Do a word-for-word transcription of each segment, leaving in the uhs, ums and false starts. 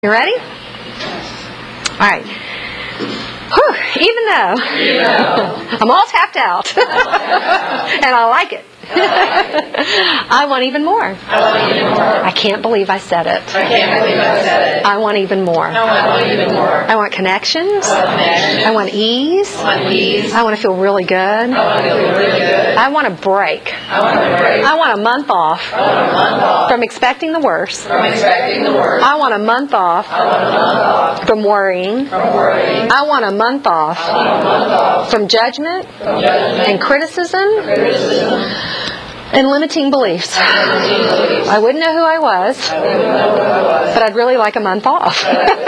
You ready? All right. Whew, even though I'm all tapped out, and I like it, I want even more. I want even more. I can't believe I said it. I can't believe I said it. I want even more. I want even more. I want connections. I want connections. I want ease. I want ease. I want to feel really good. I want to feel really good. I want a break. I want a break. I want a month off I want a month off from expecting the worst. from expecting the worst. I want a month off I want a month off from worrying. from worrying. I want a month off I want a month off from judgment from judgment and criticism criticism. and limiting beliefs. I wouldn't know who I was, I wouldn't know who I was. but I'd really like a month off.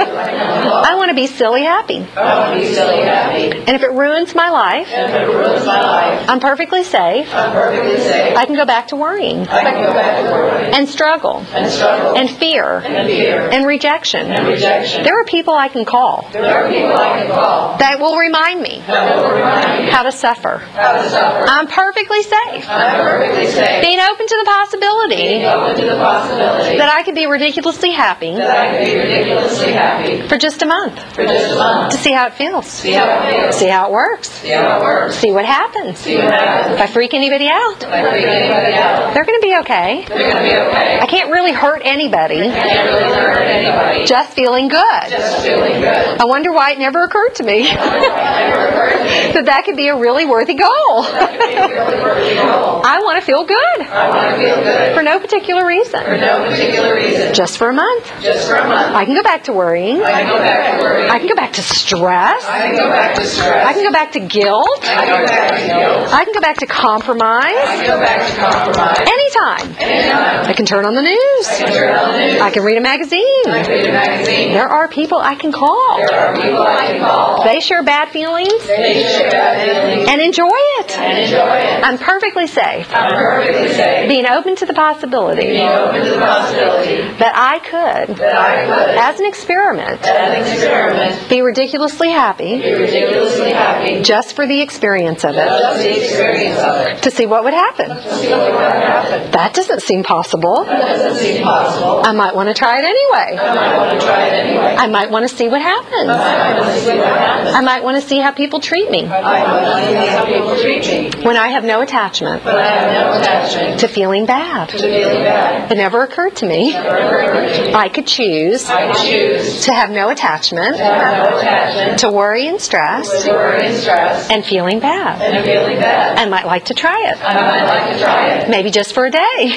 I want to be silly happy. I want to be silly happy. And if it ruins my life, And if it ruins my life, I'm perfectly safe. I'm perfectly safe. I can go back to worrying I can go back to worrying and struggle and struggle and fear and fear and rejection. and rejection. There are people I can call There are people I can call that will remind me that will remind me how to suffer. how to suffer. I'm perfectly safe. I'm perfectly safe. Being open to the possibility Being open to the possibility that I could be ridiculously happy that I can be ridiculously happy for just a month. for just a month. To see how it feels. See how it feels. See how it works. See how it works. See what happens. See what happens. If I freak anybody out, If I freak anybody out, they're going to be okay. they're going to be okay. I can't really hurt anybody I can't really hurt anybody. just feeling good. Just feeling good. I wonder why it never occurred to me Never occurred to me. that that could be a really worthy goal. That could be a really worthy goal. I want to feel good I want to feel good for no particular for reason. no particular reason. Just for a month. Just for a month. I can go back to worrying. I can go back to worry. I can go back to stress. I can go back to stress. I can go back to guilt. I can go back to guilt. I can go back to I compromise. can go back to compromise. Anytime. Anytime. I can turn on the news. I can turn on the news. I can read a magazine. I can read a magazine. There are people I can call. There are people I can call. They share bad feelings They share bad feelings and enjoy it. and enjoy it. I'm perfectly safe. I'm perfectly safe. Being open to the possibility Being open to the possibility that I could, that I could, as an experiment, as an experiment, be ridiculously happy be ridiculously happy just for the experience of it, just the experience of it. to see what would happen. See what would happen. That doesn't seem possible. That doesn't seem possible. I might want to try it anyway. I might want to try it anyway. I might want to see what happens. I want to see what happens. I might want to see how people treat me I want to see how people treat me. when I have no attachment But I have no attachment to feeling bad. to feeling bad. It never occurred to me Never occurred to me. I could choose I can choose to have no attachment to have no attachment to worry and stress to worry and stress and feeling bad. and feeling bad. I might like to try it. I might like to try it. Maybe just for a day.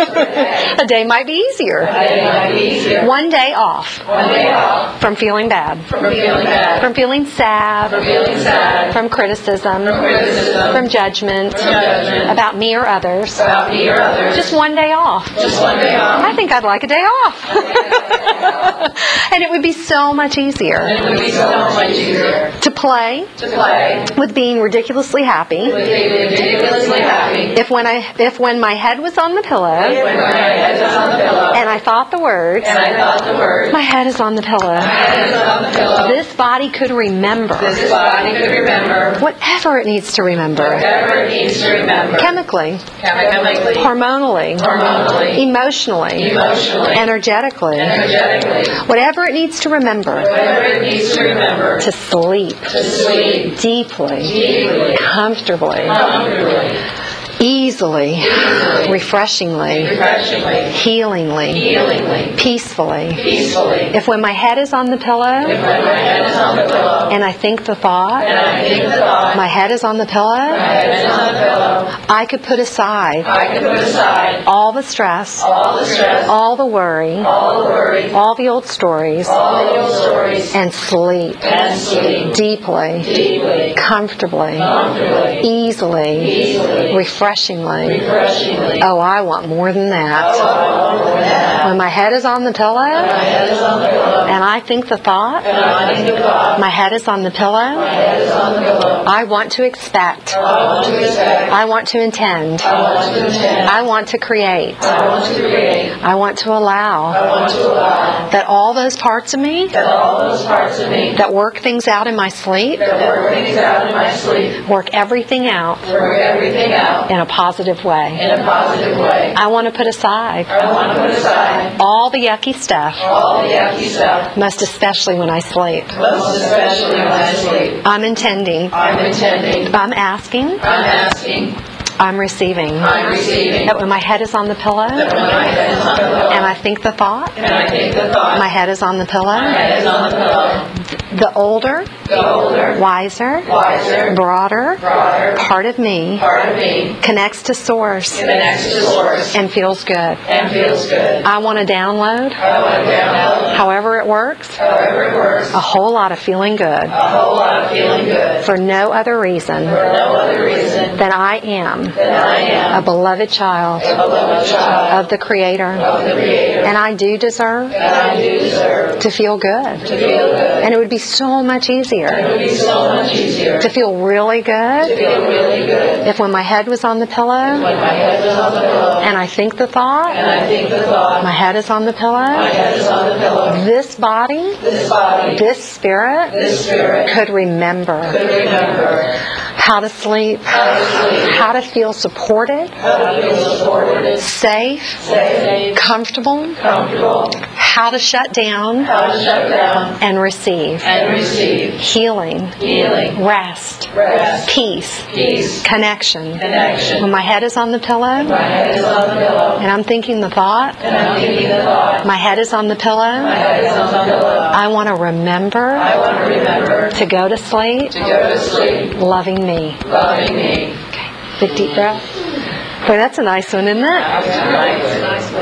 A day might be easier. It might be easier. One day off One day off from feeling bad, from feeling bad, from feeling sad, from feeling sad, from criticism, criticism, from judgment judgment about me or others. about me or others. Just one day off. Just one day off. I think I'd like a day off. And it would be so much easier It would be so much easier to play to play with being ridiculously happy with being ridiculously happy if when I if when my head was on the pillow when my head is on the pillow and I thought the words, and I thought the word my head is on the pillow. my head is on the pillow. This body could remember This body could remember whatever it needs to remember. whatever it needs to remember. Chemically, Chemically, hormonally, hormonally, emotionally, emotionally, energetically, energetically, whatever it needs to remember whatever it needs to remember. to sleep To sleep deeply, deeply, comfortably, comfortably, easily, refreshingly, refreshingly, healingly, healingly, peacefully. peacefully. If when my head is on the pillow If when my head is on the pillow and I think the thought, and I think the thought, my head is on the my pillow, head is on the pillow, I could put aside I can put aside all the stress, all the stress, all the worry, all the worry, all the old stories, all the old stories, and sleep and sleep deeply, deeply, comfortably, comfortably, easily, easily, refreshingly. refreshingly. Oh, I want more than that. Oh, I want more than that. When my head is on the pillow My head is on the pillow and I think the thought, and I think the thought, my head is on the pillow, my head is on the pillow. I want to expect, I want to expect, I want to intend, I want to intend, I want to create, I want to create, I want to allow I want to allow that all those parts of me that all those parts of me that work things out in my sleep that work things out in my sleep work everything out work everything out in a positive way. in a positive way. I want to put aside I want to put aside all the yucky stuff, all the yucky stuff, most especially when I sleep. most especially when I sleep. I'm intending, I'm intending, I'm asking, I'm asking, I'm receiving. I'm receiving. That when my head is on the pillow That when my head is on the pillow, and I think the thought, and I think the thought, my head is on the my pillow, head is on the pillow, the older, the older, wiser, wiser, broader broader part of me part of me connects to source connects to source and feels good. and feels good. I want to download, I want to download, however it works, however it works, a whole lot of feeling good a whole lot of feeling good for no other reason for no other reason than I am than I am a beloved child a beloved child of the Creator, of the Creator, and I do deserve and I do deserve to feel good. to feel good. And it would be so much It easier would be so much easier to feel really to good feel really good if when my head was on the pillow when my head is on the pillow and I think the thought, and I think the thought, my head is on the my pillow, head is on the pillow. this body, This body, this spirit this spirit could remember could remember how to sleep, how to sleep, how to feel supported, how to feel supported, safe, safe, comfortable, comfortable, how to shut down how to shut down and receive and receive healing, healing, rest, rest, peace, peace, connection. connection. When my head is on the pillow My head is on the pillow, and I'm thinking the thought, and I'm thinking the thought, my head is on the my pillow, head is on the pillow. I want to remember I want to remember to go to sleep to go to sleep loving me. loving me. Big deep breath. Boy, that's a nice one, isn't it? That's right.